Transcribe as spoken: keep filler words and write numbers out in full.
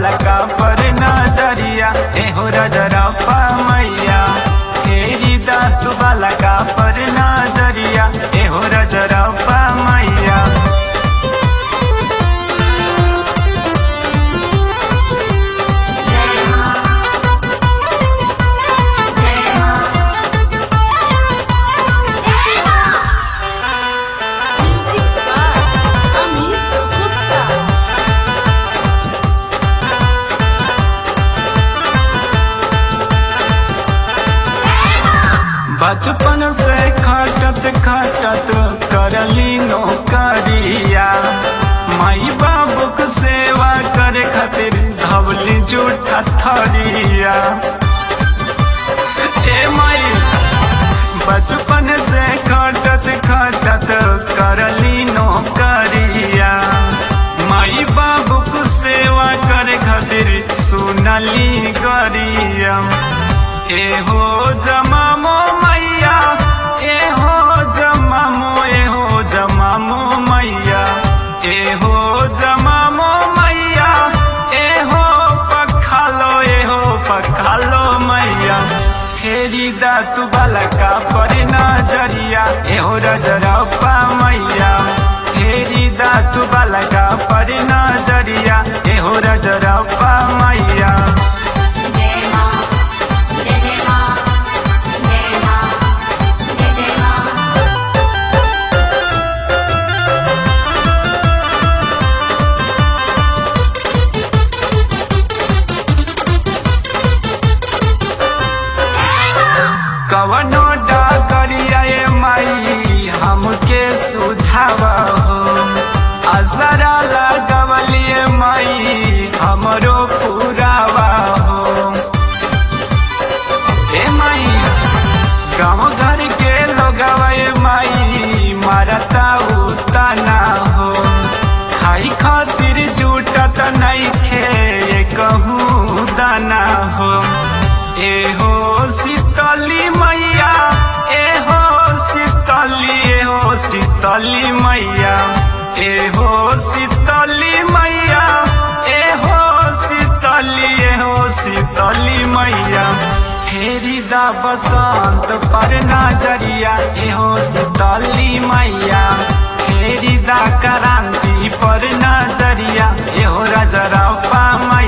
बालका पर नजरिया एहो रजरप्पा मैया फेरी दा तू बालका पर नजरिया एहो रजरप्पा मैया। बचपन से खटत खटत करली नौकरिया माई बाबूक सेवा करे खातिर धवली जूठा थरिया। ए माई बचपन से खटत खटत करली नौकरिया माई बाबूक सेवा करे खातिर सुनली गरिया। एहो जमामो मैया एहो जमामो एहो जमामो मैया एहो जमामो मैया एहो पखालो एहो पखालो मैया फेरी दा तू बालका पर नजरिया एहो रजरप्पा मैया फेरी दा तू बालका पर नजरिया एहो रजरप्पा मैया। कवनो डाकरिया ए माई हमके सुझाव हो असरा लगवलिए माई हमरो पुरावा हो। ए माई गाँव घर के लोगवा ए माई मारता उतना हो खाई खातिर जुटत नइखे कहूँ दाना हो। एहो शीतली मैया एहो शीतली एहो शीतली मैया एहो शीतली मैया एहो शीतली एहो शीतली मैया फेरी दा बसंत पर नजरिया एहो शीतली मैया फेरी दा क्रांति पर नजरिया एहो रजरप्पा मैया।